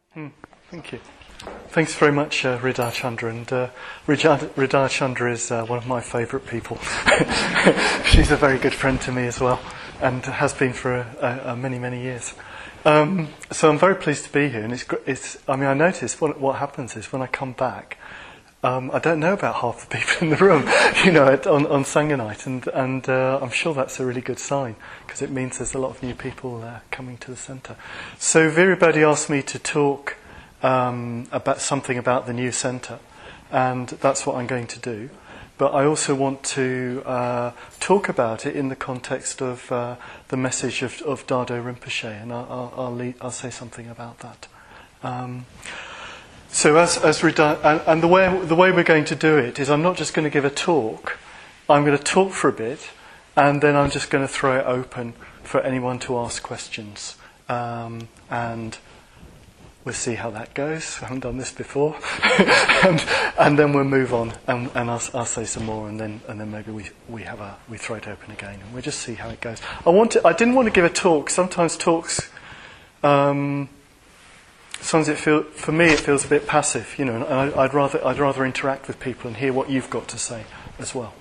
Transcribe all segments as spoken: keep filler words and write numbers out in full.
Mm, thank you. Thanks very much, uh, Hridaya Chandra. And uh, Hridaya Chandra is uh, one of my favourite people. She's a very good friend to me as well, and has been for uh, uh, many, many years. Um, so I'm very pleased to be here. And it's, it's I mean, I notice what, what happens is when I come back, um, I don't know about half the people in the room, you know, at, on, on Sangha night, and, and uh, I'm sure that's a really good sign, because it means there's a lot of new people uh, coming to the centre. So Virabodhi asked me to talk um, about something about the new centre, and that's what I'm going to do. But I also want to uh, talk about it in the context of uh, the message of, of Dado Rinpoche, and I'll, I'll, I'll, lead, I'll say something about that. Um, so as, as redu- and, and the way the way we're going to do it is I'm not just going to give a talk. I'm going to talk for a bit, and then I'm just going to throw it open for anyone to ask questions, um, and we'll see how that goes. I haven't done this before, and, and then we'll move on, and, and I'll, I'll say some more, and then and then maybe we we have a we throw it open again, and we'll just see how it goes. I want to, I didn't want to give a talk. Sometimes talks, um, sometimes it feel for me it feels a bit passive, you know. And I, I'd rather I'd rather interact with people and hear what you've got to say as well.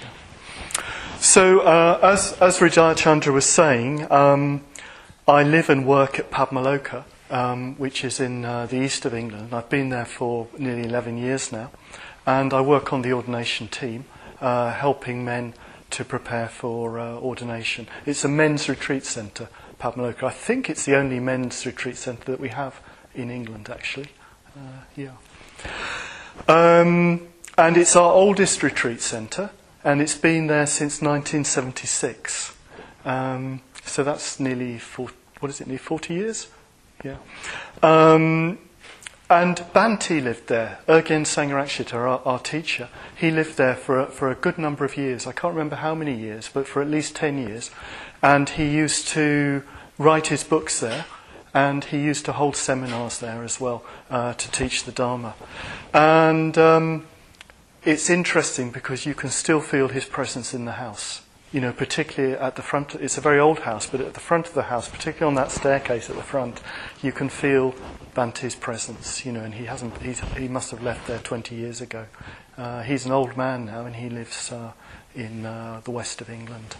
So uh, as as Hridaya Chandra was saying, um, I live and work at Padmaloka, Um, which is in uh, the east of England. I've been there for nearly eleven years now, and I work on the ordination team, uh, helping men to prepare for uh, ordination. It's a men's retreat centre, Padmaloka. I think it's the only men's retreat centre that we have in England, actually. Uh, yeah. Um, and it's our oldest retreat centre, and it's been there since nineteen seventy-six. Um, so that's nearly, four, what is it, nearly forty years? Yeah, um, and Bhante lived there. Urgen Sangharakshita, our, our teacher, he lived there for a, for a good number of years. I can't remember how many years, but for at least ten years. And he used to write his books there, and he used to hold seminars there as well uh, to teach the Dharma. And um, it's interesting because you can still feel his presence in the house. You know, particularly at the front, it's a very old house, but at the front of the house, particularly on that staircase at the front, you can feel Bhante's presence, you know, and he hasn't, he's, he must have left there twenty years ago. Uh, he's an old man now, and he lives uh, in uh, the west of England.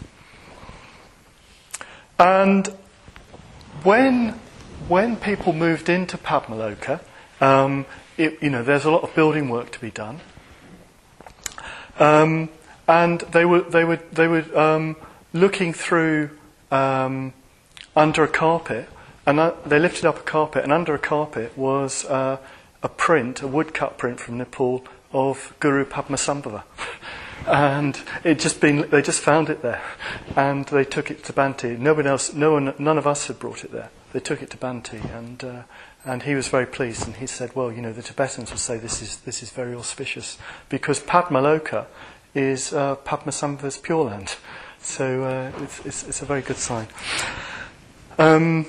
And when, when people moved into Padmaloka, um, it, you know, there's a lot of building work to be done. Um, And they were they were they were um, looking through um, under a carpet, and uh, they lifted up a carpet, and under a carpet was uh, a print, a woodcut print from Nepal of Guru Padmasambhava, and it just been they just found it there, and they took it to Bhante. No one else, no one, none of us had brought it there. They took it to Bhante, and uh, and he was very pleased, and he said, "Well, you know, the Tibetans would say this is this is very auspicious because Padmaloka is uh, Padmasambhava's Pure Land." So uh, it's, it's, it's a very good sign. Um,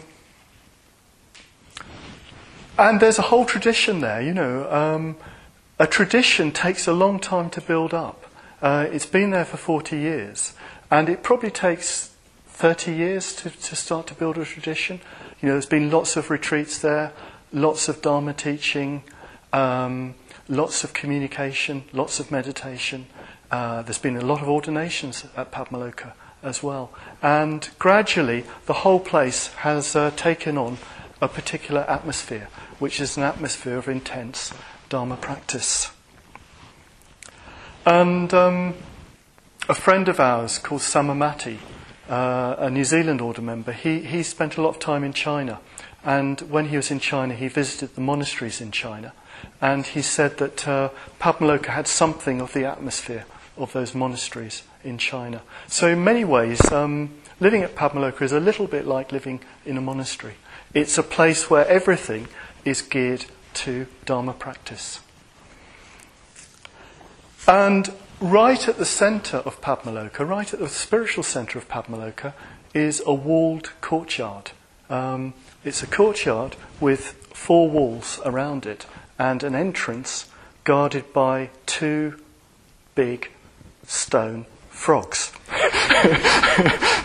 and there's a whole tradition there, you know. Um, a tradition takes a long time to build up. Uh, it's been there for forty years, and it probably takes thirty years to, to start to build a tradition. You know, there's been lots of retreats there, lots of Dharma teaching, um, lots of communication, lots of meditation. Uh, there's been a lot of ordinations at Padmaloka as well. And gradually, the whole place has uh, taken on a particular atmosphere, which is an atmosphere of intense Dharma practice. And um, a friend of ours called Samamati, uh, a New Zealand order member, he, he spent a lot of time in China. And when he was in China, he visited the monasteries in China. And he said that uh, Padmaloka had something of the atmosphere of those monasteries in China. So in many ways, um, living at Padmaloka is a little bit like living in a monastery. It's a place where everything is geared to Dharma practice. And right at the centre of Padmaloka, right at the spiritual centre of Padmaloka, is a walled courtyard. Um, it's a courtyard with four walls around it, and an entrance guarded by two big stone frogs.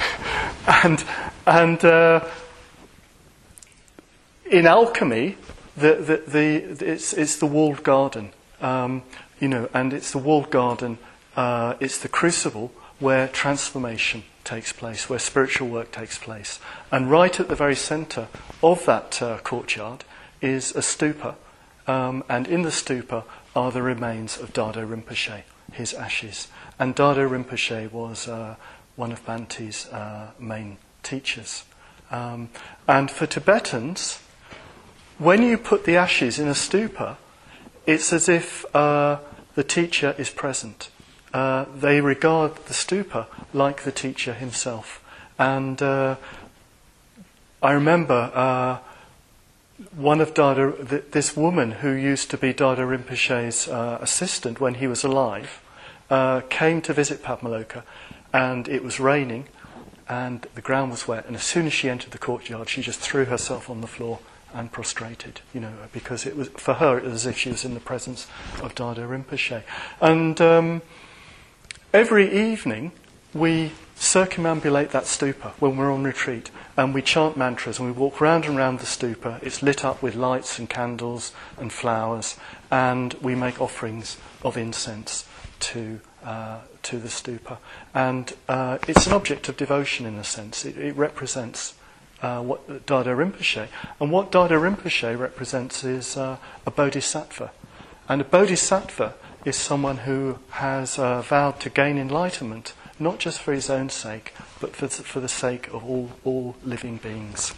and and uh, in alchemy, the, the, the, it's, it's the walled garden, um, you know, and it's the walled garden, uh, it's the crucible where transformation takes place, where spiritual work takes place. And right at the very centre of that uh, courtyard is a stupa, um, and in the stupa are the remains of Dado Rinpoche, his ashes. And Dado Rinpoche was uh, one of Bhante's uh, main teachers. Um, and for Tibetans, when you put the ashes in a stupa, it's as if uh, the teacher is present. Uh, they regard the stupa like the teacher himself. And uh, I remember uh, one of Dada, th- this woman who used to be Dada Rinpoche's uh, assistant when he was alive, uh, came to visit Padmaloka, and it was raining, and the ground was wet, and as soon as she entered the courtyard, she just threw herself on the floor and prostrated, you know, because it was, for her, it was as if she was in the presence of Dada Rinpoche. And um, every evening, we circumambulate that stupa when we're on retreat, and we chant mantras, and we walk round and round the stupa. It's lit up with lights and candles and flowers, and we make offerings of incense to uh, to the stupa. And uh, it's an object of devotion in a sense. It, it represents uh, what Dada Rinpoche, and what Dada Rinpoche represents is uh, a bodhisattva. And a bodhisattva is someone who has uh, vowed to gain enlightenment, not just for his own sake, but for, for the sake of all, all living beings.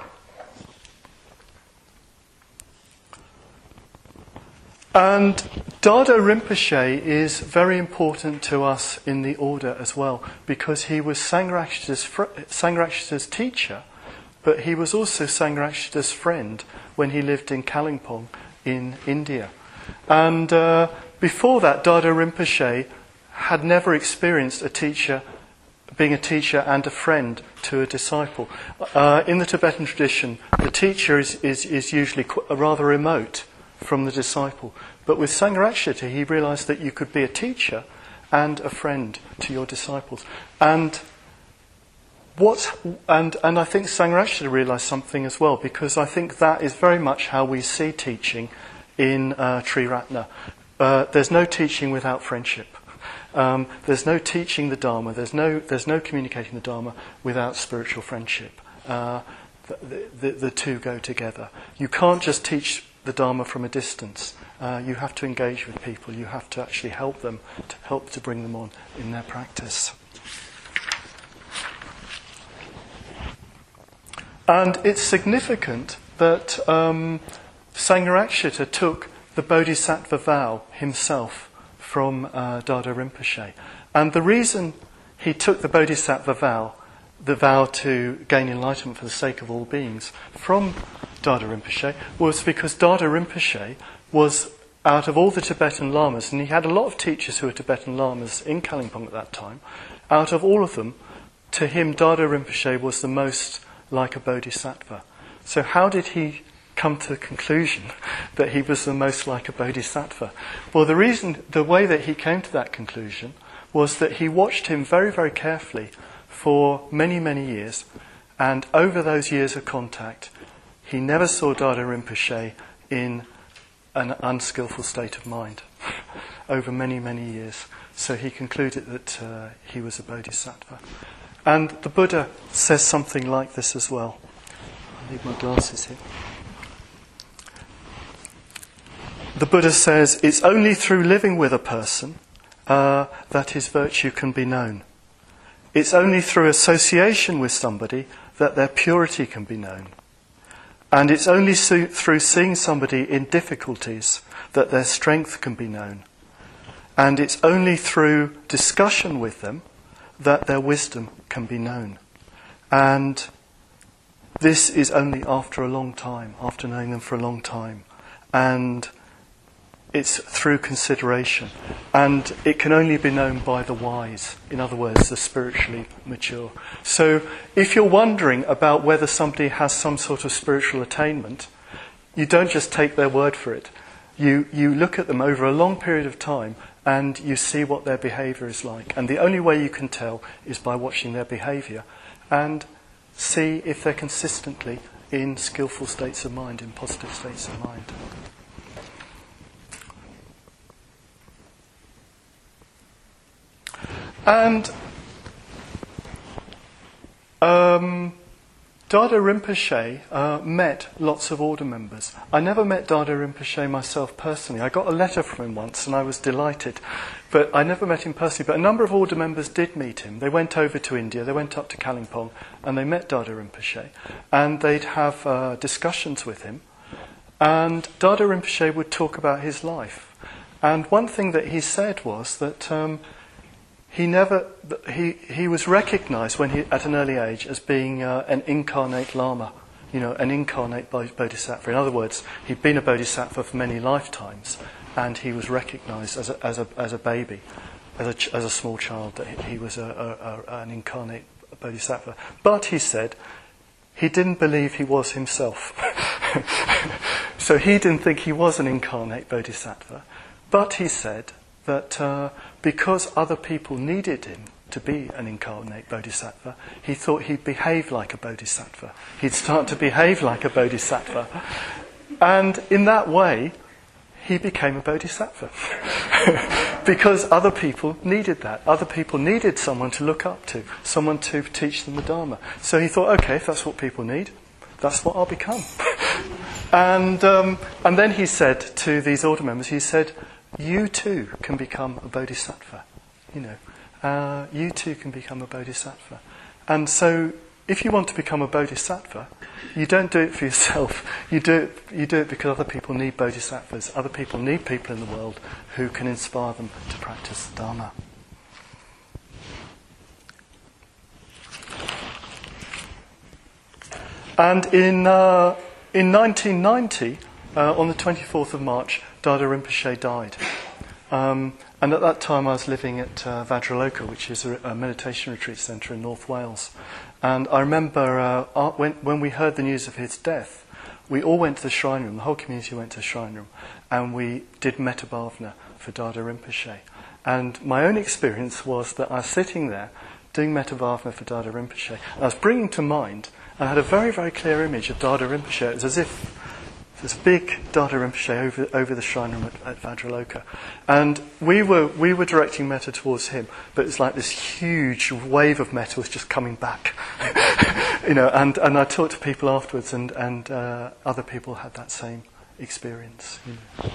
And Dada Rinpoche is very important to us in the order as well, because he was Sangharakshita's, fr- Sangharakshita's teacher, but he was also Sangharakshita's friend when he lived in Kalimpong in India. And uh, before that, Dada Rinpoche had never experienced a teacher, being a teacher and a friend to a disciple. Uh, in the Tibetan tradition, the teacher is, is, is usually qu- rather remote from the disciple. But with Sangharakshita, he realised that you could be a teacher and a friend to your disciples. And what, and, and I think Sangharakshita realised something as well, because I think that is very much how we see teaching in uh, Triratna. Uh, there's no teaching without friendship. Um, there's no teaching the Dharma, there's no there's no communicating the Dharma without spiritual friendship. Uh, the, the, the two go together. You can't just teach the Dharma from a distance. Uh, you have to engage with people. You have to actually help them, to help to bring them on in their practice. And it's significant that um, Sangharakshita took the Bodhisattva vow himself from uh, Dada Rinpoche. And the reason he took the Bodhisattva vow, the vow to gain enlightenment for the sake of all beings, from Dada Rinpoche, was because Dada Rinpoche was, out of all the Tibetan lamas, and he had a lot of teachers who were Tibetan lamas in Kalimpong at that time, out of all of them, to him Dada Rinpoche was the most like a bodhisattva. So how did he come to the conclusion that he was the most like a bodhisattva? Well, the reason, the way that he came to that conclusion was that he watched him very, very carefully for many, many years, and over those years of contact, he never saw Dada Rinpoche in an unskillful state of mind over many, many years. So he concluded that uh, he was a bodhisattva. And the Buddha says something like this as well. I need my glasses here. The Buddha says, it's only through living with a person uh, that his virtue can be known. It's only through association with somebody that their purity can be known. And it's only so, through seeing somebody in difficulties that their strength can be known. And it's only through discussion with them that their wisdom can be known. And this is only after a long time, after knowing them for a long time. And it's through consideration. And it can only be known by the wise, in other words, the spiritually mature. So if you're wondering about whether somebody has some sort of spiritual attainment, you don't just take their word for it. You, you look at them over a long period of time and you see what their behaviour is like. And the only way you can tell is by watching their behaviour and see if they're consistently in skillful states of mind, in positive states of mind. And um, Dada Rinpoche uh, met lots of order members. I never met Dada Rinpoche myself personally. I got a letter from him once and I was delighted. But I never met him personally. But a number of order members did meet him. They went over to India, they went up to Kalimpong, and they met Dada Rinpoche. And they'd have uh, discussions with him. And Dada Rinpoche would talk about his life. And one thing that he said was that um, he never he he was recognised when he at an early age as being uh, an incarnate Lama, you know, an incarnate Bodhisattva. In other words, he'd been a Bodhisattva for many lifetimes, and he was recognised as a as a as a baby, as a ch- as a small child that he, he was a, a, a, an incarnate Bodhisattva. But he said he didn't believe he was himself, so he didn't think he was an incarnate Bodhisattva. But he said that uh, because other people needed him to be an incarnate Bodhisattva, he thought he'd behave like a Bodhisattva. He'd start to behave like a Bodhisattva. And in that way, he became a Bodhisattva. Because other people needed that. Other people needed someone to look up to, someone to teach them the Dharma. So he thought, okay, if that's what people need, that's what I'll become. and um, and then he said to these order members, he said, you too can become a Bodhisattva. You know, uh, you too can become a Bodhisattva. And so, if you want to become a Bodhisattva, you don't do it for yourself. You do it, you do it because other people need Bodhisattvas. Other people need people in the world who can inspire them to practice the Dharma. And in uh, in nineteen ninety, uh, on the twenty-fourth of March, Dada Rinpoche died. Um, and at that time I was living at uh, Vajraloka, which is a, a meditation retreat centre in North Wales. And I remember uh, when, when we heard the news of his death, we all went to the shrine room, the whole community went to the shrine room, and we did Metta Bhavana for Dada Rinpoche. And my own experience was that I was sitting there doing Metta Bhavana for Dada Rinpoche. And I was bringing to mind, and I had a very, very clear image of Dada Rinpoche. It was as if this big Dada Rinpoche over over the shrine room at, at Vajraloka, and we were we were directing metta towards him, but it's like this huge wave of metta was just coming back, you know. And, and I talked to people afterwards, and and uh, other people had that same experience. You know.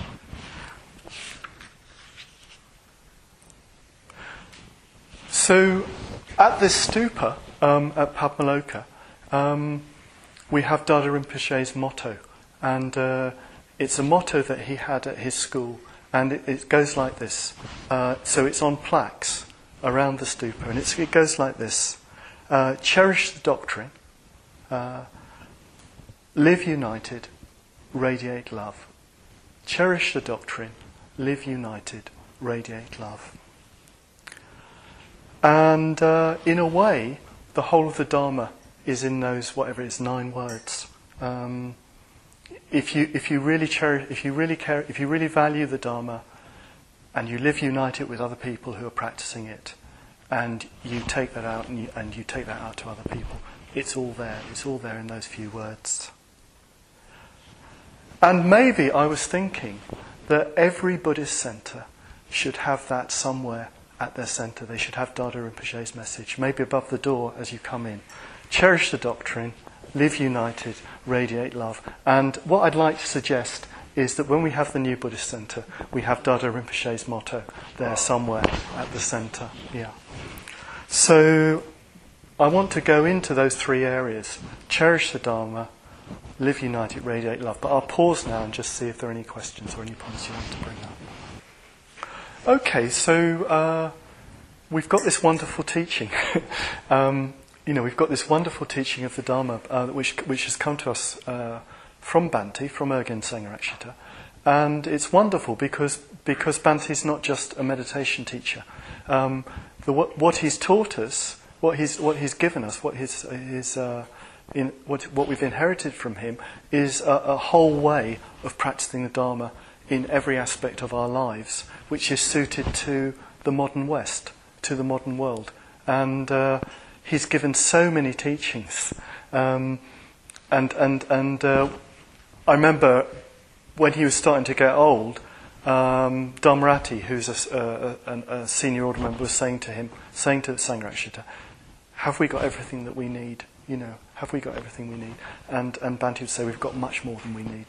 So, at this stupa um, at Padmaloka, um, we have Dada Rinpoche's motto. And uh, it's a motto that he had at his school, and it, it goes like this. Uh, so it's on plaques around the stupa, and it's, it goes like this. Uh, cherish the doctrine, uh, live united, radiate love. Cherish the doctrine, live united, radiate love. And uh, in a way, the whole of the Dharma is in those, whatever it is, nine words. Um, If you if you really cherish, if you really care, if you really value the Dharma, and you live united with other people who are practicing it, and you take that out and you, and you take that out to other people, it's all there. It's all there in those few words. And maybe I was thinking that every Buddhist centre should have that somewhere at their centre. They should have Dada Rinpoche's message, maybe above the door as you come in. Cherish the doctrine. Live united, radiate love. And what I'd like to suggest is that when we have the new Buddhist centre, we have Dada Rinpoche's motto there somewhere at the centre. Yeah. So I want to go into those three areas. Cherish the Dharma, live united, radiate love. But I'll pause now and just see if there are any questions or any points you want to bring up. Okay, so uh, we've got this wonderful teaching. um, You know, we've got this wonderful teaching of the Dharma, uh, which which has come to us uh, from Bhante, from Urgyen Sangha Rakshita, and it's wonderful because because Bhante's not just a meditation teacher. Um, the, what, what he's taught us, what he's what he's given us, what his his uh, in what what we've inherited from him is a, a whole way of practicing the Dharma in every aspect of our lives, which is suited to the modern West, to the modern world, and. Uh, He's given so many teachings um, and and and uh, I remember when he was starting to get old, um, Dharmarati, who's a, a, a senior order member, was saying to him, saying to Sangharakshita, "Have we got everything that we need? You know, have we got everything we need?" And and Bhante would say, "We've got much more than we need."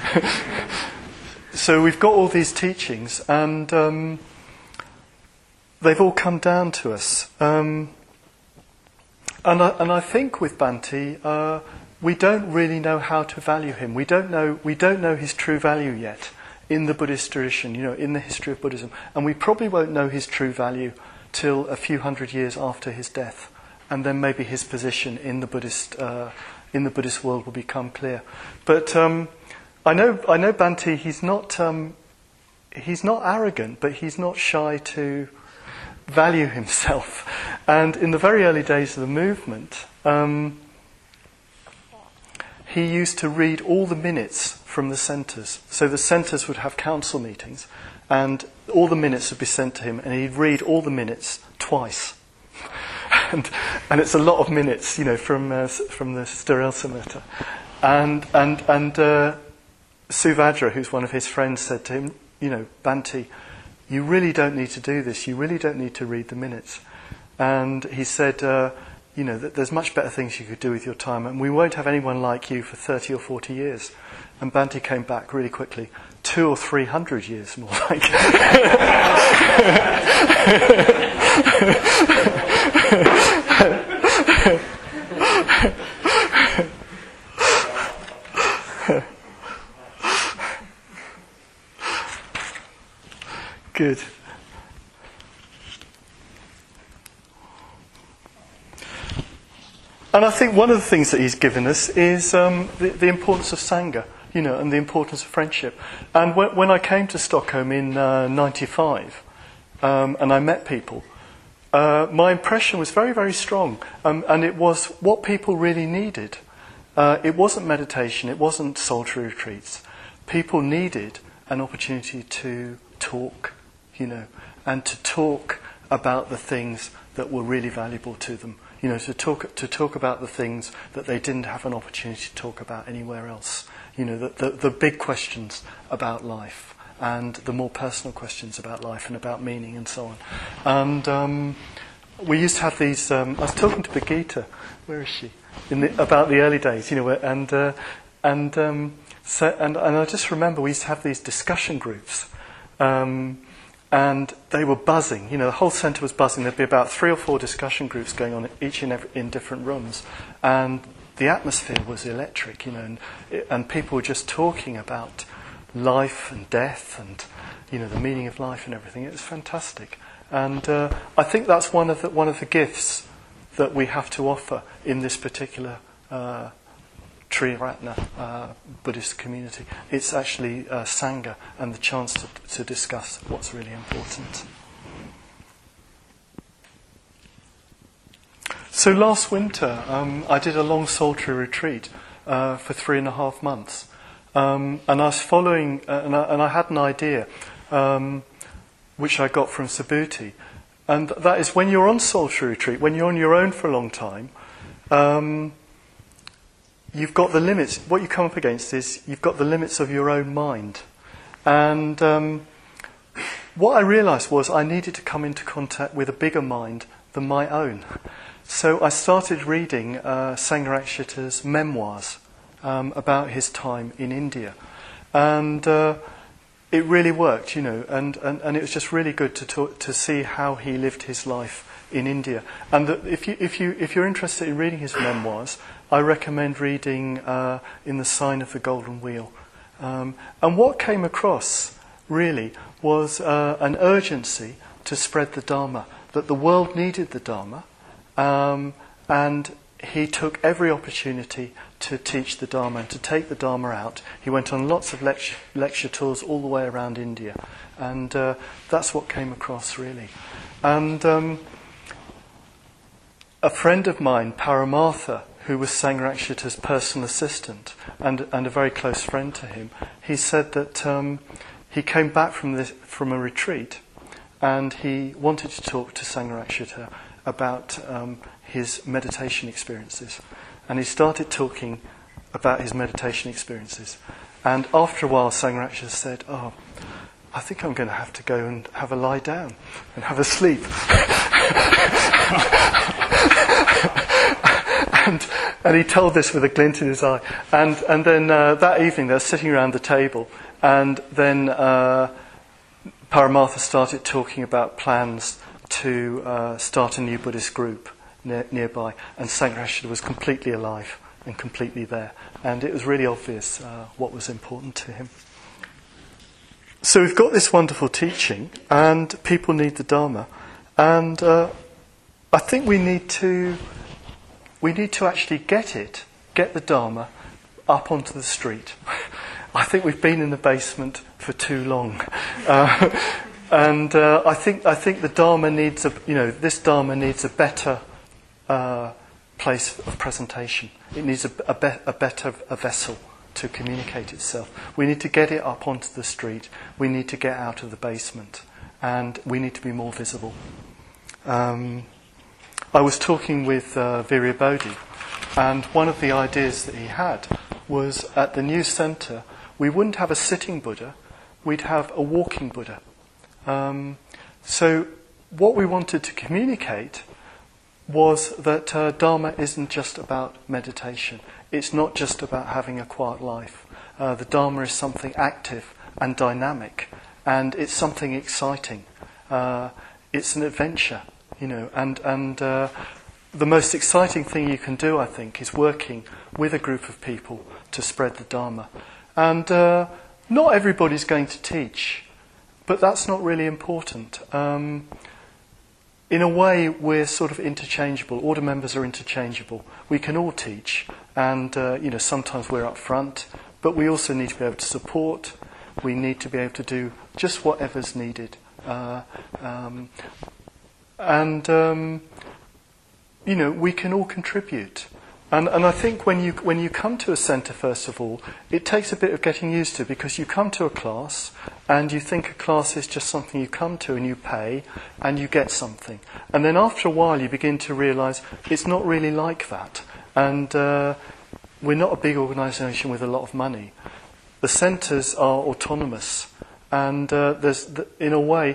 So we've got all these teachings, and um, they've all come down to us. Um, and I, and I think with Bhante, uh, we don't really know how to value him. We don't know we don't know his true value yet in the Buddhist tradition, you know, in the history of Buddhism. And we probably won't know his true value till a few hundred years after his death, and then maybe his position in the Buddhist uh, in the Buddhist world will become clear. But um, I know I know Bhante. He's not um, he's not arrogant, but he's not shy to value himself. And in the very early days of the movement, um, he used to read all the minutes from the centres. So the centres would have council meetings, and all the minutes would be sent to him, and he'd read all the minutes twice. and and it's a lot of minutes, you know, from uh, from the Stirel Samhita. And and and uh, Suvajra, who's one of his friends, said to him, you know, Bhante, you really don't need to do this. You really don't need to read the minutes. And he said, uh, you know, that there's much better things you could do with your time, and we won't have anyone like you for thirty or forty years. And Bhante came back really quickly, two or three hundred years more like. Good. And I think one of the things that he's given us is um, the, the importance of Sangha, you know, and the importance of friendship. And when, when I came to Stockholm in uh, ninety-five, um, and I met people, uh, my impression was very, very strong. Um, and it was what people really needed. Uh, it wasn't meditation, it wasn't solitary retreats. People needed an opportunity to talk, you know, and to talk about the things that were really valuable to them. You know, to talk to talk about the things that they didn't have an opportunity to talk about anywhere else. You know, the, the, the big questions about life, and the more personal questions about life and about meaning and so on. And um, we used to have these. Um, I was talking to Birgitta, where is she? In the, about the early days, you know, and uh, and um, so and and I just remember we used to have these discussion groups. Um, And they were buzzing, you know, the whole centre was buzzing. There'd be about three or four discussion groups going on, each in, every, in different rooms. And the atmosphere was electric, you know, and, and people were just talking about life and death and, you know, the meaning of life and everything. It was fantastic. And uh, I think that's one of the, one of the gifts that we have to offer in this particular uh Triratna uh, Buddhist community. It's actually uh, Sangha and the chance to, to discuss what's really important. So last winter, um, I did a long solitary retreat uh, for three and a half months. Um, and I was following, uh, and, I, and I had an idea, um, which I got from Subhuti. And that is, when you're on solitary retreat, when you're on your own for a long time, um, you've got the limits. What you come up against is you've got the limits of your own mind. And um, what I realised was I needed to come into contact with a bigger mind than my own. So I started reading uh, Sangharakshita's memoirs um, about his time in India. And uh, it really worked, you know, and, and, and it was just really good to talk, to see how he lived his life in India. And that if you if you if you're interested in reading his memoirs, I recommend reading uh, In the Sign of the Golden Wheel. Um, and what came across really was uh, an urgency to spread the Dharma, that the world needed the Dharma, um, and he took every opportunity to teach the Dharma and to take the Dharma out. He went on lots of lecture, lecture tours all the way around India, and uh, that's what came across really. And um, a friend of mine, Paramartha, who was Sangharakshita's personal assistant and and a very close friend to him, he said that um, he came back from this from a retreat, and he wanted to talk to Sangharakshita about um, his meditation experiences, and he started talking about his meditation experiences. And after a while, Sangharakshita said, "Oh, I think I'm going to have to go and have a lie down and have a sleep." and, and he told this with a glint in his eye. And, and then uh, that evening, they were sitting around the table, and then uh, Paramartha started talking about plans to uh, start a new Buddhist group near, nearby, and Sangharakshita was completely alive and completely there. And it was really obvious uh, what was important to him. So we've got this wonderful teaching, and people need the Dharma. And uh, I think we need to we need to actually get it, get the Dharma up onto the street. I think we've been in the basement for too long. Uh, and uh, I think I think the Dharma needs a you know this Dharma needs a better uh, place of presentation. It needs a, a, be- a better a vessel to communicate itself. We need to get it up onto the street. We need to get out of the basement, and we need to be more visible. Um, I was talking with uh, Virya Bodhi, and one of the ideas that he had was at the new centre we wouldn't have a sitting Buddha, we'd have a walking Buddha. Um, so what we wanted to communicate was that uh, Dharma isn't just about meditation. It's not just about having a quiet life. Uh, the Dharma is something active and dynamic, and it's something exciting. Uh, it's an adventure, you know, and, and uh, the most exciting thing you can do, I think, is working with a group of people to spread the Dharma. And uh, not everybody's going to teach, but that's not really important. Um, In a way, we're sort of interchangeable. Order members are interchangeable. We can all teach, and uh, you know, sometimes we're up front, but we also need to be able to support. We need to be able to do just whatever's needed, uh, um, and um, you know, we can all contribute. And, and I think when you when you come to a centre, first of all, it takes a bit of getting used to, because you come to a class and you think a class is just something you come to and you pay and you get something. And then after a while you begin to realise it's not really like that. And uh, we're not a big organisation with a lot of money. The centres are autonomous, and uh, there's, the, in a way,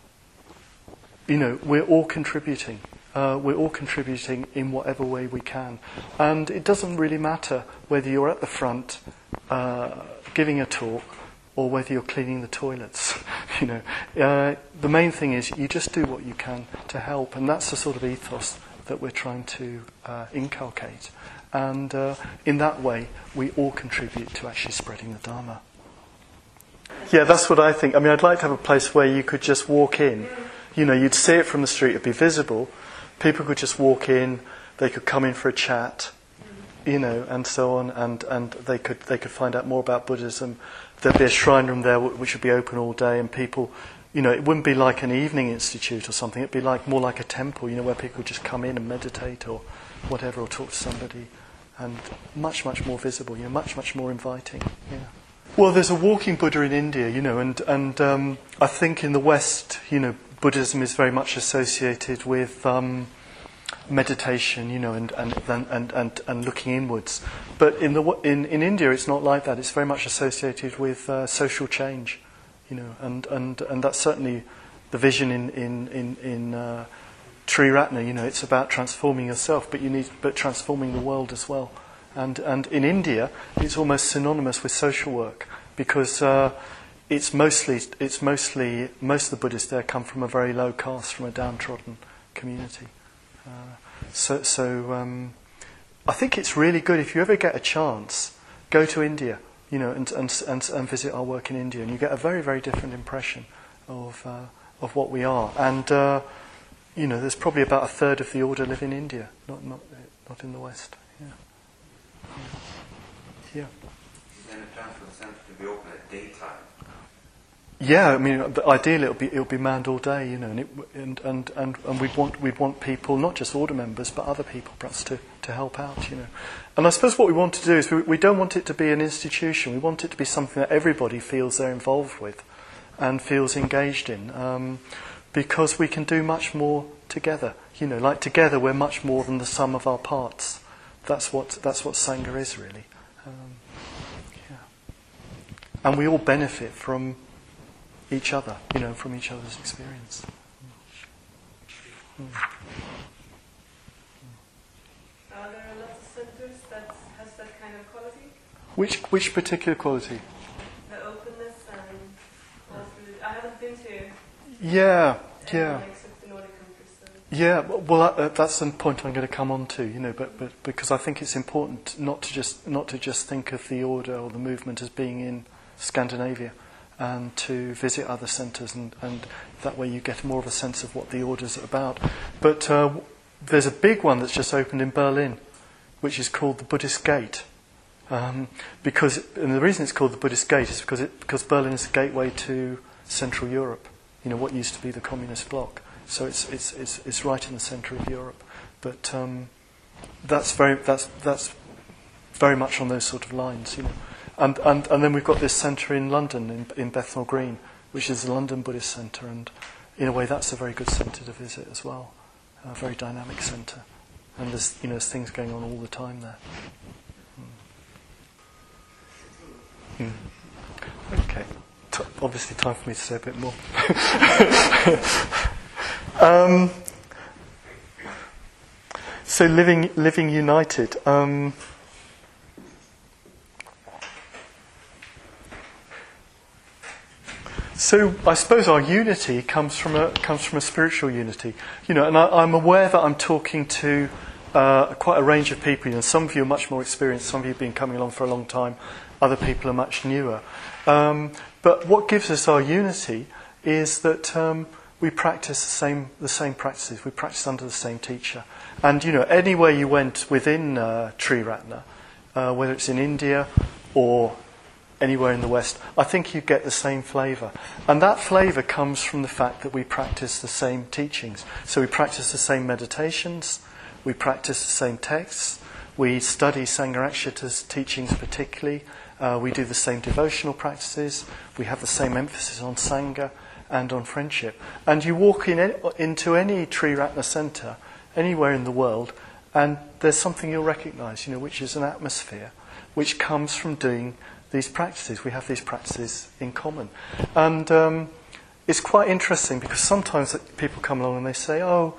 you know, we're all contributing. Uh, we're all contributing in whatever way we can. And it doesn't really matter whether you're at the front uh, giving a talk or whether you're cleaning the toilets. you know, uh, the main thing is you just do what you can to help, and that's the sort of ethos that we're trying to uh, inculcate. And uh, in that way, we all contribute to actually spreading the Dharma. Yeah, that's what I think. I mean, I'd like to have a place where you could just walk in. You know, you'd see it from the street, it'd be visible. People could just walk in, they could come in for a chat, you know, and so on, and, and they could they could find out more about Buddhism. There'd be a shrine room there which would be open all day, and people, you know, it wouldn't be like an evening institute or something. It'd be like more like a temple, you know, where people could just come in and meditate or whatever, or talk to somebody, and much much more visible, you know, much much more inviting. Yeah. Well, there's a walking Buddha in India, you know, and and um, I think in the West, you know, Buddhism is very much associated with um, meditation, you know, and and, and and and looking inwards. But in the in, in India, it's not like that. It's very much associated with uh, social change, you know, and, and, and that's certainly the vision in in in, in uh, Triratna. You know, it's about transforming yourself, but you need but transforming the world as well. And and in India, it's almost synonymous with social work, because Uh, It's mostly, it's mostly, most of the Buddhists there come from a very low caste, from a downtrodden community. Uh, so, so um, I think it's really good, if you ever get a chance, go to India, you know, and and and, and visit our work in India, and you get a very, very different impression of uh, of what we are. And uh, you know, there's probably about a third of the order live in India, not not not in the West. Yeah. Yeah. Is there a chance for the centre to be open at daytime? Yeah, I mean, ideally it'll be it'll be manned all day, you know, and it, and and and and we'd want we'd want people, not just order members, but other people, perhaps to, to help out, you know. And I suppose what we want to do is we, we don't want it to be an institution. We want it to be something that everybody feels they're involved with, and feels engaged in, um, because we can do much more together. You know, like together we're much more than the sum of our parts. That's what that's what Sangha is really. Um, yeah. And we all benefit from each other, you know, from each other's experience. Mm. Are there lots of centres that has that kind of quality? Which which particular quality? The openness and also, I haven't been to Yeah, anyone yeah. except the Nordic countries. So. Yeah, well, uh, that's the point I'm going to come on to, you know, but, but because I think it's important not to just not to just think of the order or the movement as being in Scandinavia, and to visit other centres, and, and that way you get more of a sense of what the order's about. But uh, there's a big one that's just opened in Berlin, which is called the Buddhist Gate. Um, because, and the reason it's called the Buddhist Gate is because it, because Berlin is a gateway to Central Europe, you know, what used to be the communist bloc. So it's it's it's, it's right in the centre of Europe. But um, that's very that's that's very much on those sort of lines, you know. And and, and then we've got this centre in London, in, in Bethnal Green, which is the London Buddhist Centre, and in a way that's a very good centre to visit as well, a very dynamic centre, and there's you know there's things going on all the time there. Mm. Mm. Okay, T- obviously time for me to say a bit more. um, so living living united. Um, So I suppose our unity comes from a comes from a spiritual unity, you know. And I, I'm aware that I'm talking to uh, quite a range of people. You know, some of you are much more experienced, some of you have been coming along for a long time, other people are much newer. Um, but what gives us our unity is that um, we practice the same the same practices. We practice under the same teacher. And you know, anywhere you went within uh, Triratna, uh, whether it's in India or anywhere in the West, I think you get the same flavour. And that flavour comes from the fact that we practice the same teachings. So we practice the same meditations, we practice the same texts, we study Sangharakshita's teachings particularly, uh, we do the same devotional practices, we have the same emphasis on Sangha and on friendship. And you walk in any, into any Triratna centre, anywhere in the world, and there's something you'll recognise, you know, which is an atmosphere, which comes from doing these practices. We have these practices in common. And um, it's quite interesting because sometimes people come along and they say, oh,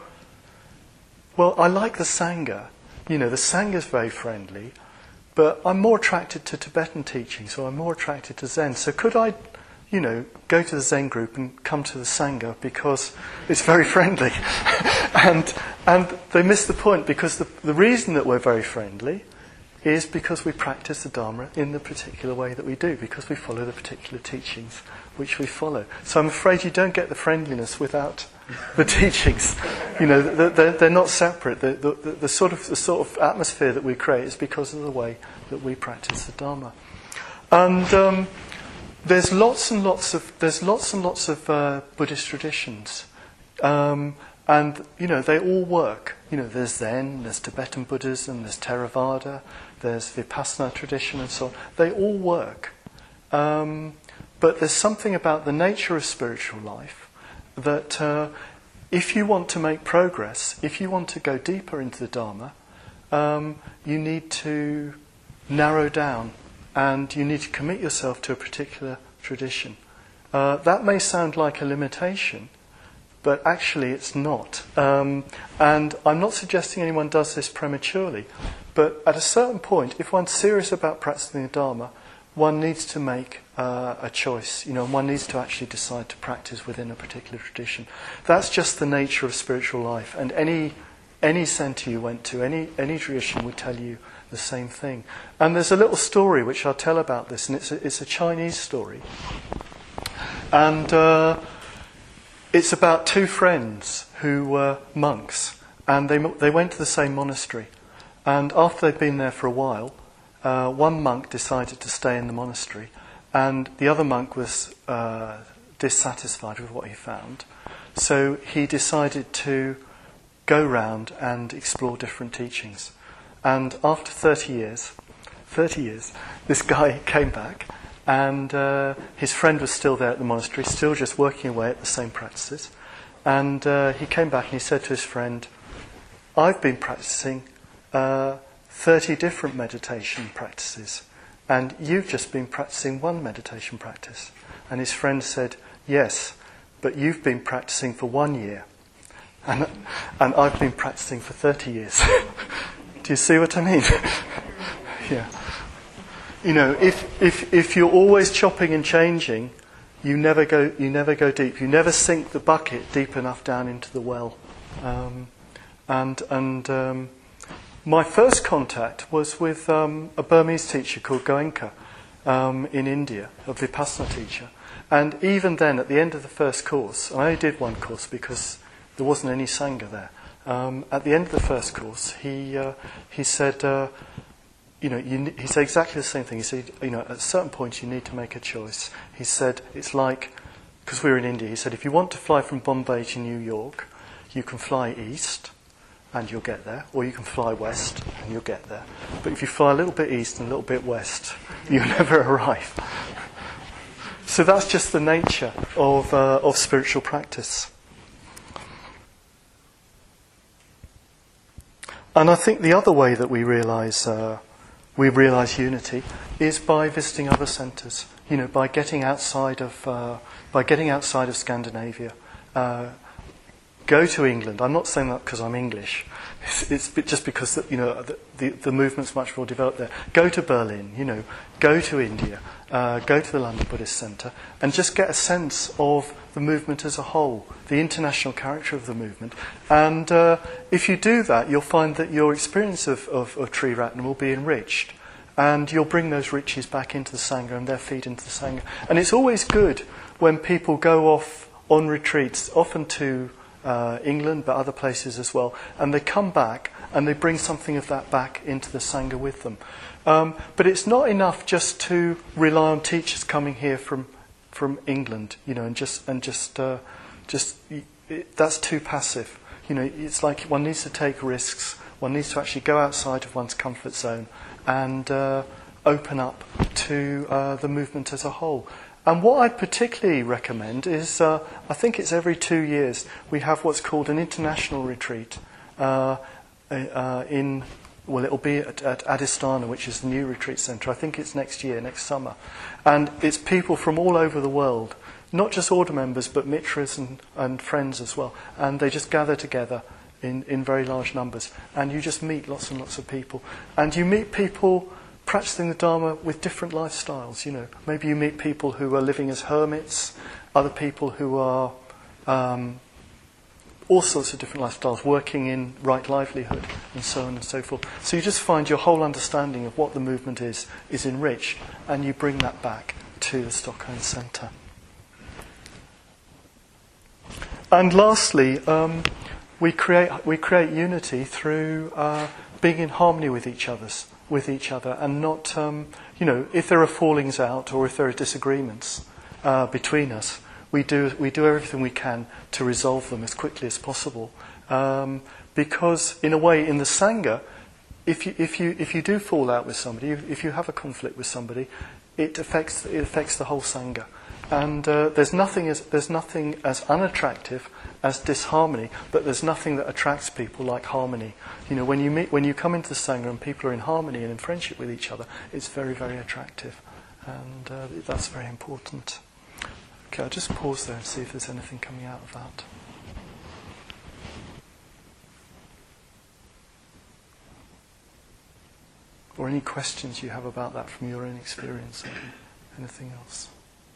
well, I like the Sangha. You know, the Sangha is very friendly, but I'm more attracted to Tibetan teachings, or I'm more attracted to Zen. So could I, you know, go to the Zen group and come to the Sangha because it's very friendly? and and they miss the point, because the, the reason that we're very friendly is because we practice the Dharma in the particular way that we do, because we follow the particular teachings which we follow. So I'm afraid you don't get the friendliness without the teachings. You know, they're, they're not separate. The, the, the, sort of, the sort of atmosphere that we create is because of the way that we practice the Dharma. And um, there's lots and lots of there's lots and lots of uh, Buddhist traditions, um, and you know they all work. You know, there's Zen, there's Tibetan Buddhism, there's Theravada, there's Vipassana tradition, and so on. They all work. Um, but there's something about the nature of spiritual life that uh, if you want to make progress, if you want to go deeper into the Dharma, um, you need to narrow down and you need to commit yourself to a particular tradition. Uh, that may sound like a limitation, but actually it's not. Um, and I'm not suggesting anyone does this prematurely, but at a certain point, if one's serious about practicing the Dharma, one needs to make uh, a choice. You know, one needs to actually decide to practice within a particular tradition. That's just the nature of spiritual life. And any any centre you went to, any any tradition would tell you the same thing. And there's a little story which I'll tell about this, and it's a, it's a Chinese story. And Uh, It's about two friends who were monks, and they they went to the same monastery. And after they'd been there for a while, uh, one monk decided to stay in the monastery, and the other monk was uh, dissatisfied with what he found. So he decided to go round and explore different teachings. And after thirty years, thirty years, this guy came back. And uh, his friend was still there at the monastery, still just working away at the same practices. And uh, he came back and he said to his friend, I've been practicing uh, thirty different meditation practices. and you've just been practicing one meditation practice. And his friend said, yes, but you've been practicing for one year. And, and I've been practicing for thirty years. Do you see what I mean? Yeah. You know, if, if, if you're always chopping and changing, you never go, you never go deep. You never sink the bucket deep enough down into the well. Um, and and um, my first contact was with um, a Burmese teacher called Goenka um, in India, a Vipassana teacher. And even then, at the end of the first course, and I only did one course because there wasn't any Sangha there. Um, at the end of the first course, he uh, he said, uh, you know, you, he said exactly the same thing. He said, you know, at a certain point you need to make a choice. He said, it's like, because we were in India, he said, if you want to fly from Bombay to New York, you can fly east and you'll get there, or you can fly west and you'll get there. But if you fly a little bit east and a little bit west, you'll never arrive. So that's just the nature of uh, of spiritual practice. And I think the other way that we realise uh, we realise unity is by visiting other centres. You know, by getting outside of uh, by getting outside of Scandinavia. Uh, go to England. I'm not saying that because I'm English. It's, it's just because the, you know the, the the movement's much more developed there. Go to Berlin. You know, go to India. Uh, go to the London Buddhist Centre and just get a sense of the movement as a whole, the international character of the movement. And uh, if you do that, you'll find that your experience of, of, of Triratna will be enriched. And you'll bring those riches back into the Sangha and their feet into the Sangha. And it's always good when people go off on retreats, often to uh, England, but other places as well, and they come back and they bring something of that back into the Sangha with them. Um, but it's not enough just to rely on teachers coming here from from England, you know, and just and just uh, just it, that's too passive. You know, it's like one needs to take risks. One needs to actually go outside of one's comfort zone and uh, open up to uh, the movement as a whole. And what I particularly recommend is, uh, I think it's every two years we have what's called an international retreat uh, uh, in. Well, it'll be at, at Adhisthana, which is the new retreat centre. I think it's next year, next summer. And it's people from all over the world, not just order members, but mitras and, and friends as well. And they just gather together in, in very large numbers. And you just meet lots and lots of people. And you meet people practicing the Dharma with different lifestyles, you know. Maybe you meet people who are living as hermits, other people who are... Um, all sorts of different lifestyles, working in right livelihood, and so on and so forth. So you just find your whole understanding of what the movement is, is enriched, and you bring that back to the Stockholm Centre. And lastly, um, we create we create unity through uh, being in harmony with each other's, with each other, and not, um, you know, if there are fallings out or if there are disagreements uh, between us, We do we do everything we can to resolve them as quickly as possible, um, because in a way, in the Sangha, if you if you if you do fall out with somebody, if you have a conflict with somebody, it affects it affects the whole Sangha, and uh, there's nothing as there's nothing as unattractive as disharmony, but there's nothing that attracts people like harmony. You know, when you meet when you come into the Sangha and people are in harmony and in friendship with each other, it's very very attractive, and uh, that's very important. Okay, I'll just pause there and see if there's anything coming out of that. Or any questions you have about that from your own experience, or anything else.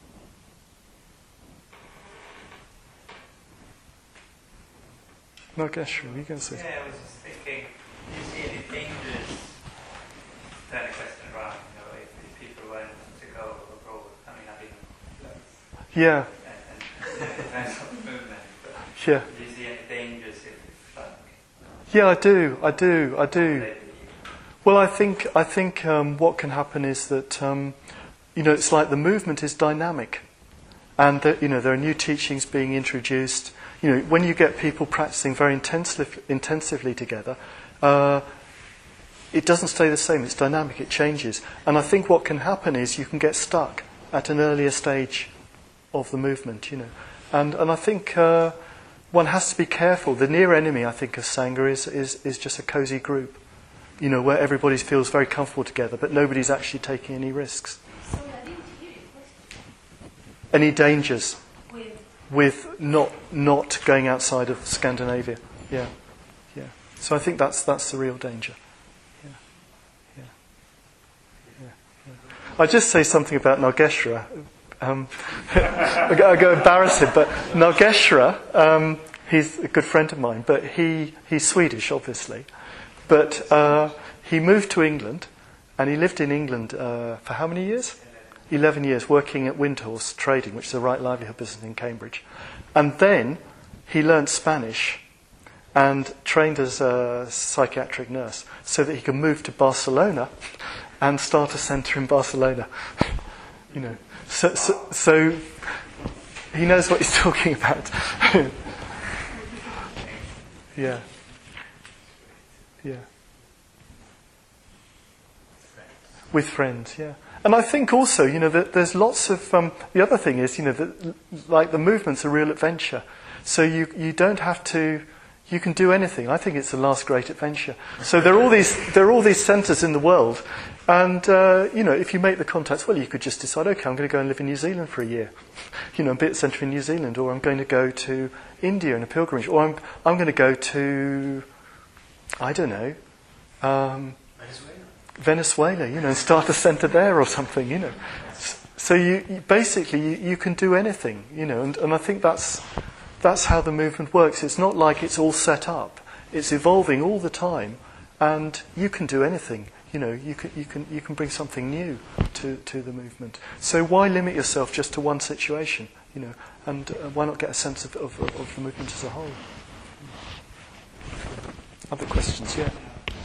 No, Geshri, were you going to say? Yeah, I was just thinking, do you see any dangers, turn a question around, you know, if, if people went to go abroad, I mean, I didn't. Yeah. And, and depends on the movement. But yeah. Do you see any dangers if, if like, yeah, I do. I do. I do. Well, I think I think um, what can happen is that um, you know it's like the movement is dynamic, and that you know there are new teachings being introduced. You know, when you get people practicing very intensively, intensively together, uh, it doesn't stay the same. It's dynamic. It changes. And I think what can happen is you can get stuck at an earlier stage of the movement, you know. And and I think uh, one has to be careful. The near enemy, I think, of Sangha is, is, is just a cosy group. you know, where everybody feels very comfortable together, but nobody's actually taking any risks. So I didn't hear your question. Any dangers With with not not going outside of Scandinavia? Yeah, yeah. So I think that's that's the real danger. Yeah, yeah, yeah. yeah. I'll just say something about Nageshwara. Um, I go, I go embarrass him, but Nageshwara, um, he's a good friend of mine, but he he's Swedish, obviously. But uh, he moved to England, and he lived in England uh, for how many years? Eleven years, working at Windhorse Trading, which is a right livelihood business in Cambridge. And then he learnt Spanish and trained as a psychiatric nurse so that he could move to Barcelona and start a centre in Barcelona. You know, so, so, so he knows what he's talking about. Yeah. Yeah. With friends, yeah. And I think also, you know, that there's lots of, um, the other thing is, you know, that like the movement's a real adventure. So you, you don't have to, you can do anything. I think it's the last great adventure. So there are all these, there are all these centres in the world. And, uh, you know, if you make the contacts, well, you could just decide, okay, I'm going to go and live in New Zealand for a year. You know, a bit centre in New Zealand, or I'm going to go to India in a pilgrimage, or I'm, I'm going to go to, I don't know, um, Venezuela. Venezuela, you know, and start a centre there or something, you know. So you, you basically you, you can do anything, you know, and, and I think that's that's how the movement works. It's not like it's all set up; it's evolving all the time, and you can do anything. You know, you can you can you can bring something new to to the movement. So why limit yourself just to one situation, you know? And uh, why not get a sense of, of of the movement as a whole? Other questions, yeah.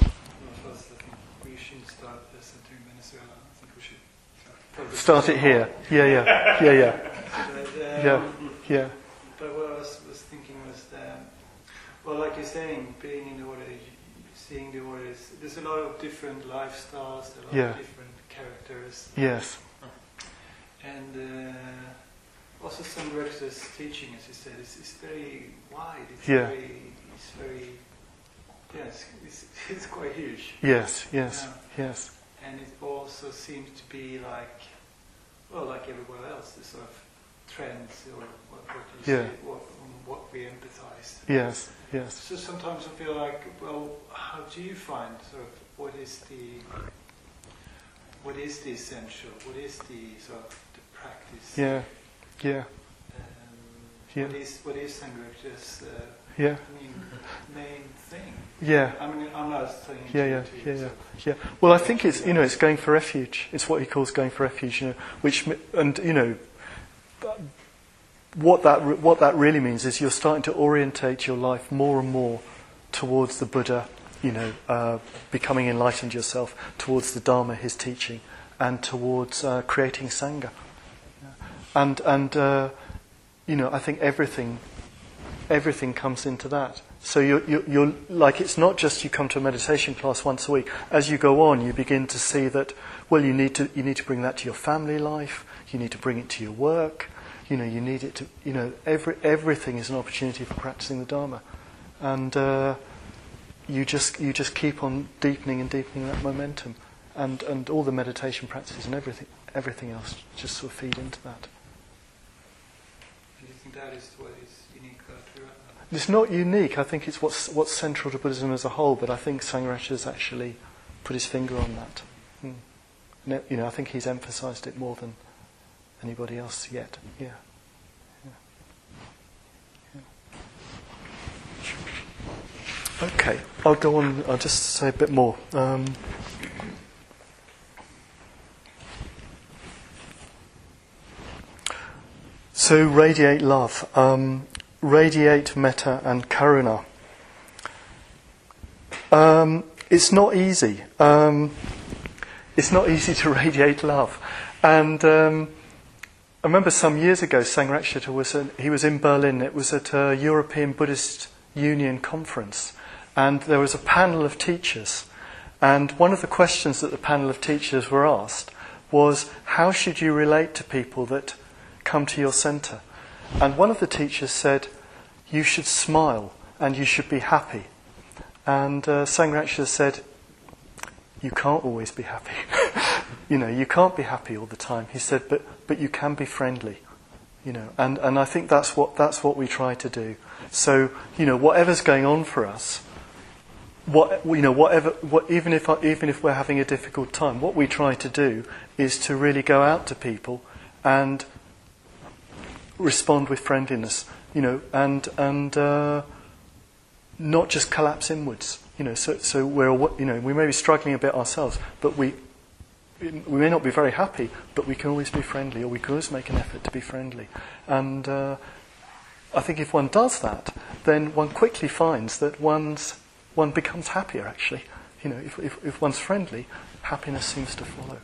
Start it here. Yeah, yeah, yeah, yeah, But, yeah, um, yeah, But what I was, was thinking was that, well, like you're saying, being in the order, seeing the orders, there's a lot of different lifestyles, a lot Yeah. of different characters, yes, and uh, also some directors teaching, as you said, is, is very wide. It's Yeah. very, it's very, yes, it's, it's quite huge. yes, yes, Yeah. yes, And it also seems to be like, well, like everywhere else, the sort of trends or what, what you Yeah. say, what, what we empathize. yes, yes, So sometimes I feel like, well, how do you find sort of what is the what is the essential? What is the sort of the practice? yeah, yeah, Um, Yeah. What is what is Sangha's uh, yeah, I mean, main thing? yeah. I mean, I'm not saying Yeah, to, yeah, to yeah, you, yeah, so- yeah. Well, I think it's, you know, it's going for refuge. It's what he calls going for refuge, you know, which, m- and, you know, what that, re- what that really means is you're starting to orientate your life more and more towards the Buddha, you know, uh, becoming enlightened yourself, towards the Dharma, his teaching, and towards uh, creating Sangha. And, and uh, you know, I think everything, everything comes into that. So you're, you're, you're like, it's not just you come to a meditation class once a week. As you go on, you begin to see that, well, you need to you need to bring that to your family life. You need to bring it to your work. You know, you need it to, you know, every everything is an opportunity for practicing the Dharma, and uh, you just you just keep on deepening and deepening that momentum, and and all the meditation practices and everything everything else just sort of feed into that. Do you think that is what is unique about Tirana? It's not unique. I think it's what's what's central to Buddhism as a whole. But I think Sangharakshita has actually put his finger on that. Hmm. No, you know, I think he's emphasised it more than anybody else yet. Yeah. Yeah. Yeah. Okay, I'll go on. I'll just say a bit more. Um, so radiate love. Um, Radiate metta and karuna. Um, it's not easy. Um, it's not easy to radiate love. And um, I remember some years ago, Sangharakshita was in, he was in Berlin. It was at a European Buddhist Union conference, and there was a panel of teachers. And one of the questions that the panel of teachers were asked was, "How should you relate to people that come to your centre?" And one of the teachers said, "You should smile and you should be happy." And uh, Sangharakshita said, you can't always be happy. You know, you can't be happy all the time. He said, but but you can be friendly. You know, and, and I think that's what that's what we try to do. So, you know, whatever's going on for us, what you know, whatever, what, even if even if we're having a difficult time, what we try to do is to really go out to people and respond with friendliness. You know, and and uh, not just collapse inwards. You know, so so we're you know we may be struggling a bit ourselves, but we. We may not be very happy, but we can always be friendly, or we can always make an effort to be friendly. And uh, I think if one does that, then one quickly finds that one's one becomes happier. Actually, you know, if if, if one's friendly, happiness seems to follow.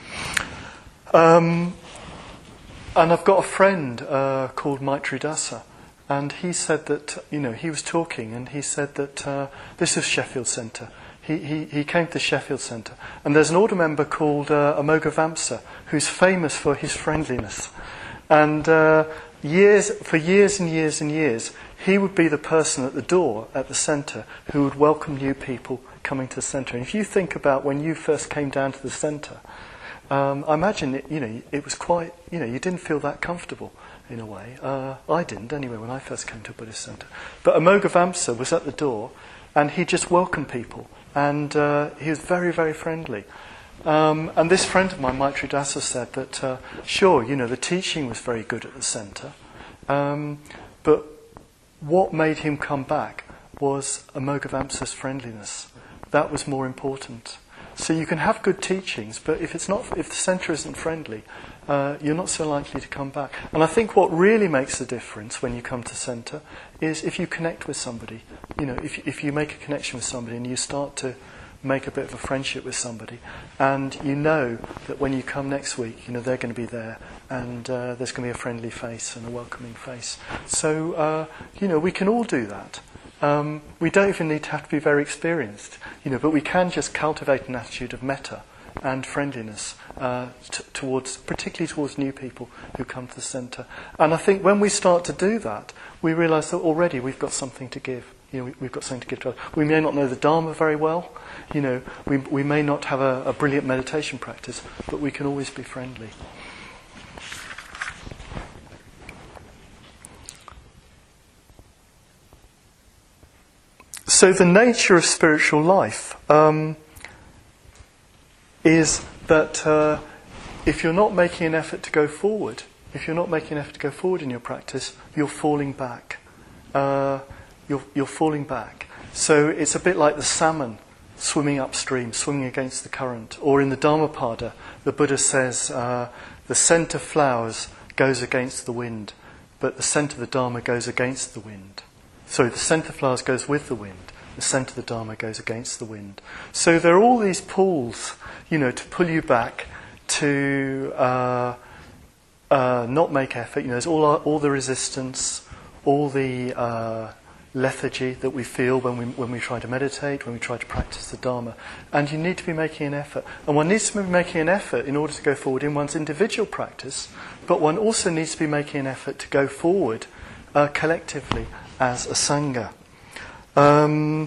Um, and I've got a friend uh, called Maitri Dasa, and he said that you know he was talking, and he said that uh, this is Sheffield Centre. He, he, he came to the Sheffield Centre, and there's an order member called uh, Amoghavampsa who's famous for his friendliness. And uh, years, for years and years and years, he would be the person at the door at the centre who would welcome new people coming to the centre. And if you think about when you first came down to the centre, um, I imagine it, you know it was quite you know you didn't feel that comfortable in a way. Uh, I didn't anyway when I first came to a Buddhist centre. But Amoghavampsa was at the door, and he just welcomed people. And uh, he was very, very friendly. Um, and this friend of mine, Maitri Dasa, said that, uh, sure, you know, the teaching was very good at the centre, um, but what made him come back was Amoghavampsa's friendliness. That was more important. So you can have good teachings, but if it's not, if the centre isn't friendly, uh, you're not so likely to come back. And I think what really makes the difference when you come to centre is if you connect with somebody. You know, if if you make a connection with somebody and you start to make a bit of a friendship with somebody, and you know that when you come next week, you know they're going to be there, and uh, there's going to be a friendly face and a welcoming face. So uh, you know, we can all do that. Um, we don't even need to have to be very experienced, you know, but we can just cultivate an attitude of metta and friendliness uh, t- towards, particularly towards new people who come to the centre. And I think when we start to do that, we realise that already we've got something to give. You know, we, we've got something to give to others. We may not know the Dharma very well, you know, we we may not have a, a brilliant meditation practice, but we can always be friendly. So the nature of spiritual life um, is that uh, if you're not making an effort to go forward, if you're not making an effort to go forward in your practice, you're falling back. Uh, you're, you're falling back. So it's a bit like the salmon swimming upstream, swimming against the current. Or in the Dhammapada, the Buddha says, uh, the scent of flowers goes against the wind, but the scent of the Dharma goes against the wind. So the scent of flowers goes with the wind. The scent of the Dharma goes against the wind. So there are all these pulls, you know, to pull you back, to uh, uh, not make effort. You know, there's all our, all the resistance, all the uh, lethargy that we feel when we when we try to meditate, when we try to practice the Dharma. And you need to be making an effort. And one needs to be making an effort in order to go forward in one's individual practice, but one also needs to be making an effort to go forward uh, collectively as a Sangha. Um,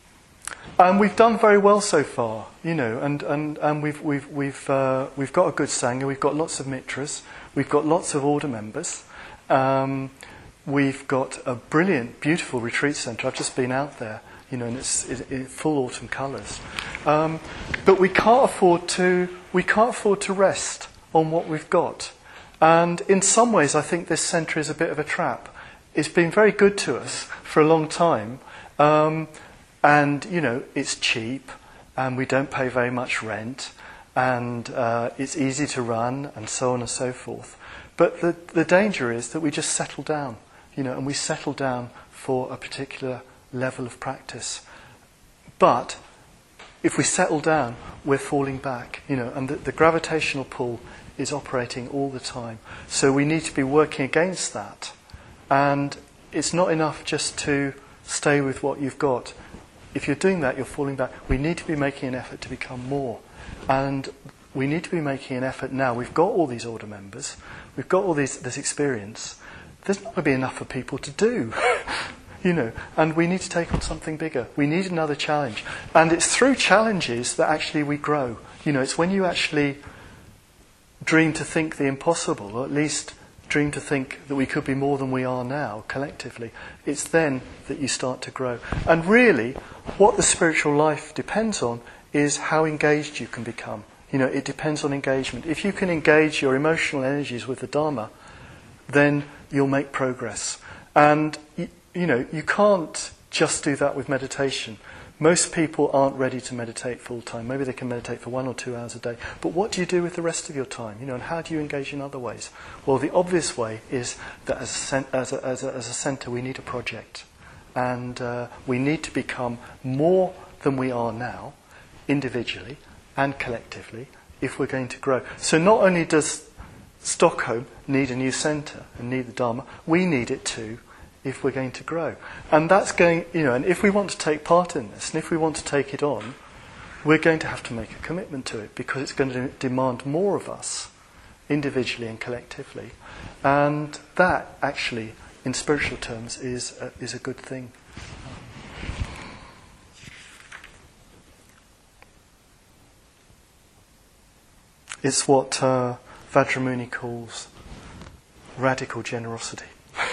and we've done very well so far, you know, and, and, and we've we've we've uh, we've got a good Sangha, we've got lots of mitras, we've got lots of order members, um, we've got a brilliant, beautiful retreat centre. I've just been out there, you know, and it's, it's, it's full autumn colours. Um, but we can't afford to we can't afford to rest on what we've got. And in some ways, I think this centre is a bit of a trap. It's been very good to us for a long time, um, and you know it's cheap, and we don't pay very much rent, and uh, it's easy to run, and so on and so forth. But the the danger is that we just settle down, you know, and we settle down for a particular level of practice. But if we settle down, we're falling back, you know, and the, the gravitational pull is operating all the time. So we need to be working against that. And it's not enough just to stay with what you've got. If you're doing that, you're falling back. We need to be making an effort to become more. And we need to be making an effort now. We've got all these order members. We've got all these, this experience. There's not going to be enough for people to do. you know, and we need to take on something bigger. We need another challenge. And it's through challenges that actually we grow. You know, it's when you actually dream to think the impossible, or at least dream to think that we could be more than we are now, collectively. It's then that you start to grow. And really, what the spiritual life depends on is how engaged you can become. You know, it depends on engagement. If you can engage your emotional energies with the Dharma, then you'll make progress. And, you, you know, you can't just do that with meditation. Most people aren't ready to meditate full time. Maybe they can meditate for one or two hours a day. But what do you do with the rest of your time? You know, and how do you engage in other ways? Well, the obvious way is that as a, cent- as a, as a, as a centre, we need a project. And uh, we need to become more than we are now, individually and collectively, if we're going to grow. So not only does Stockholm need a new centre and need the Dharma, we need it too, if we're going to grow. And that's going, you know, and if we want to take part in this, and if we want to take it on, we're going to have to make a commitment to it, because it's going to demand more of us, individually and collectively. And that, actually, in spiritual terms, is a, is a good thing. It's what uh, Vajramuni calls radical generosity.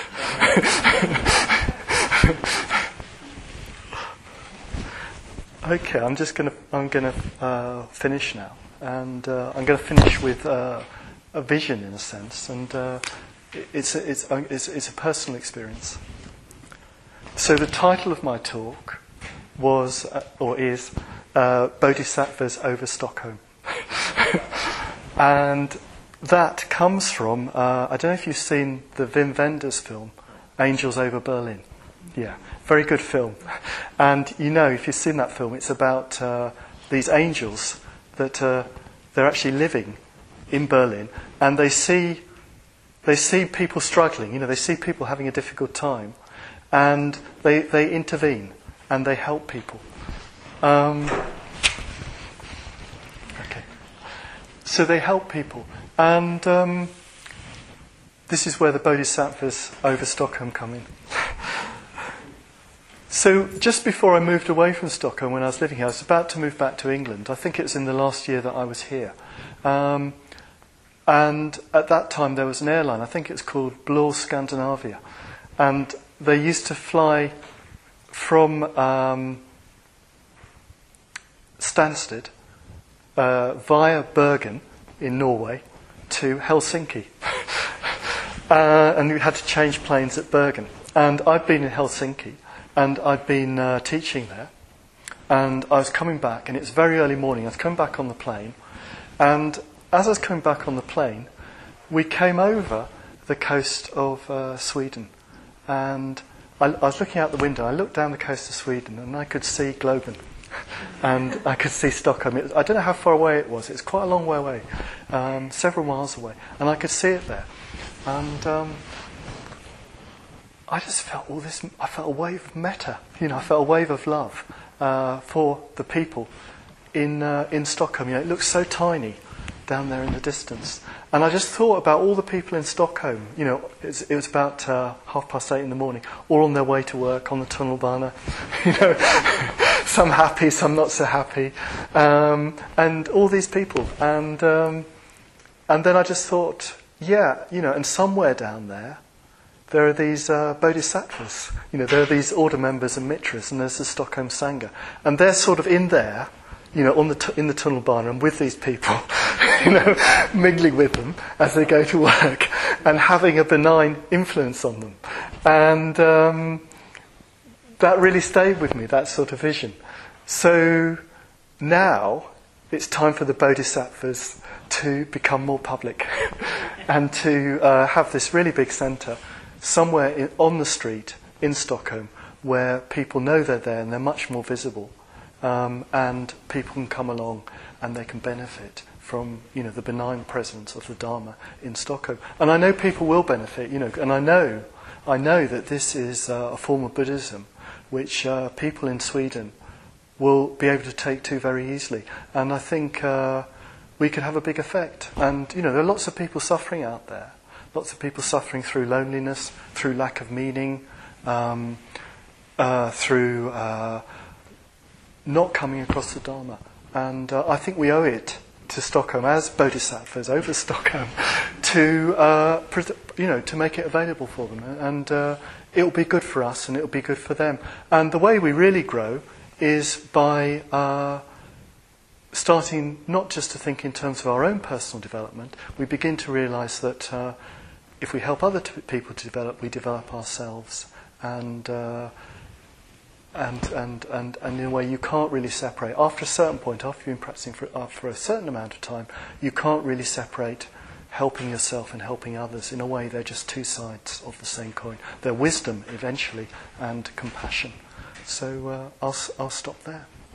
Okay, I'm just going to I'm going to uh, finish now, and uh, I'm going to finish with uh, a vision in a sense, and uh, it's a, it's a, it's it's a personal experience. So the title of my talk was uh, or is uh, Bodhisattvas over Stockholm, and that comes from uh, I don't know if you've seen the Wim Wenders film, Angels Over Berlin. Yeah, very good film. And you know, if you've seen that film, it's about uh, these angels that uh, they're actually living in Berlin, and they see they see people struggling. You know, they see people having a difficult time, and they they intervene and they help people. Um, okay, so they help people, and um, this is where the Bodhisattvas over Stockholm come in. So just before I moved away from Stockholm, when I was living here, I was about to move back to England. I think it was in the last year that I was here. Um, and at that time there was an airline, I think it's called Blå Scandinavia. And they used to fly from um, Stansted uh, via Bergen in Norway to Helsinki. uh, and we had to change planes at Bergen. And I'd been in Helsinki. And I'd been uh, teaching there, and I was coming back, and it was very early morning. I was coming back on the plane, and as I was coming back on the plane, we came over the coast of uh, Sweden, and I, I was looking out the window. I looked down the coast of Sweden, and I could see Globen, and I could see Stockholm. It was, I don't know how far away it was. It was quite a long way away, um, several miles away, and I could see it there, and. Um, I just felt all this. I felt a wave of metta, you know. I felt a wave of love uh, for the people in uh, in Stockholm. You know, it looks so tiny down there in the distance, and I just thought about all the people in Stockholm. You know, it was, it was about uh, half past eight in the morning, all on their way to work on the tunnelbana. You know, some happy, some not so happy, um, and all these people. And um, and then I just thought, yeah, you know, and somewhere down there. There are these uh, bodhisattvas, you know, there are these order members and mitras, and there's the Stockholm Sangha. And they're sort of in there, you know, on the t- in the tunnelbana and with these people, you know, mingling with them as they go to work and having a benign influence on them. And um, that really stayed with me, that sort of vision. So now it's time for the bodhisattvas to become more public and to uh, have this really big centre somewhere in, on the street in Stockholm where people know they're there and they're much more visible, um, and people can come along and they can benefit from, you know, the benign presence of the Dharma in Stockholm. And I know people will benefit, you know, and I know, I know that this is uh, a form of Buddhism which uh, people in Sweden will be able to take to very easily. And I think uh, we could have a big effect. And, you know, there are lots of people suffering out there. Lots of people suffering through loneliness, through lack of meaning, um, uh, through uh, not coming across the Dharma. And uh, I think we owe it to Stockholm as bodhisattvas over Stockholm to uh, pres- you know to make it available for them, and uh, it'll be good for us and it'll be good for them. And the way we really grow is by uh, starting not just to think in terms of our own personal development. We begin to realise that uh, if we help other t- people to develop, we develop ourselves, and. Uh, And, and, and, and in a way you can't really separate. After a certain point, after you've been practicing for, uh, for a certain amount of time, you can't really separate helping yourself and helping others. In a way, they're just two sides of the same coin. They're wisdom, eventually, and compassion. So uh, I'll, I'll stop there.